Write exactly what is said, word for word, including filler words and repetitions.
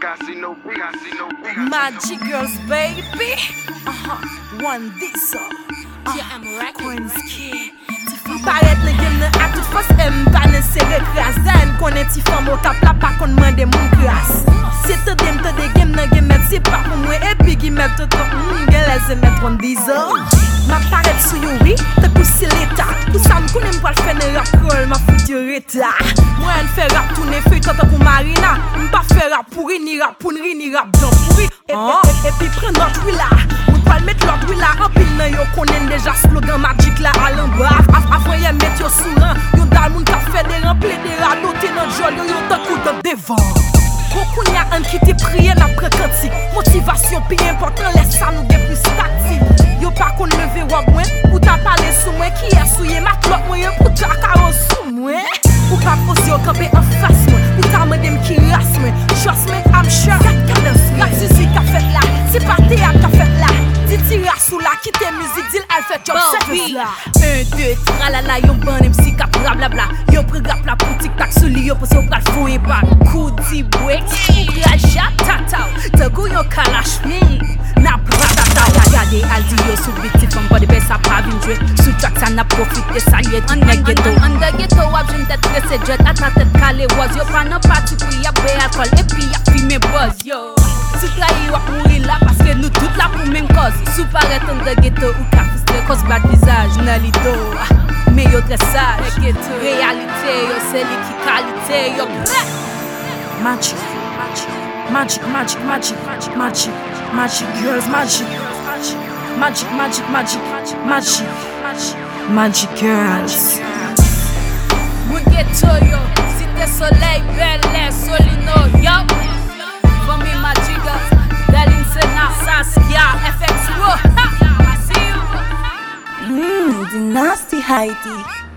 Magic girls, baby. Uh-huh. One this up. Yeah, I'm rocking. Paret nan game nan a tout fos M pa nan sere kras. Dan konen ti fam o kap la pa kon mande moun kras. Se te dem te de game nan game met se pa pou mwen. Epi gi met te kon mwen gen lè se met one this up. Ma paret sou yo oui, te kousi l'eta. Pou sa m konen m pral fè nan rap roll, ma fout yo reta. Mwen fè rap toune fè kante pou Marina. M pa fè rap pourri, ni rap pounri, ni rap jan pourri. Epi pren not wila. Pal met l'autre oui la rapide nan yo konen déjà slogan magique la à l'embarque. Avant y'a met yo souran, yo dal moun ka fait des remplis des radotés dans jol yo yo tan kou dans devant. Beaucoup n'y a un qui te prié la précantique. Motivation pi important laisse ça nous gen plus statique. Yo pas kon lever wap mwen, ou ta parler sous moi qui a souillé ma clope moyen pour ta karo sous moi. Ou pas poser yo camper en face moi, ou ta mandem qui rasse moi. Trust me, I'm sure. Cadence, la musique a fait là, c'est pas théâtre a fait là. Tira sous la qui te musique, dit elle fait job service là. Un, deux, tralala, yon ban M C cap blablabla. Yo pre rap la pour tic tac sous li, yo pose au pral fou et pas. Coup di break, raja tata. Te kou yon kalash, na bratata. Regardez, al di yo sous biti fam body best a pa vin jouer. Sous track ça n'a profité, ça y est, on the ghetto. On the ghetto, wap jen tête pressé, jet à ta tête calé was. Yo pas nan parti pou y'a bé alcool, et puis y'a fumé buzz, yo. Si trahi wap mourir là, parce que nous toutes là pour même cause. Sou paret on the ghetto ou ka fistre cause bad visage nan lido. Mais yo très sage, réalité yo c'est li ki qualité yo. Magic, magic, magic, magic, magic, magic, magic girls, magic, magic, magic, magic, magic, magic girls. Moun ghetto yo, cité soleil, belle, solino yo. Famille magic girls, Daline Sena, Saskia, F X Wo. Mmm, the nasty Heidi.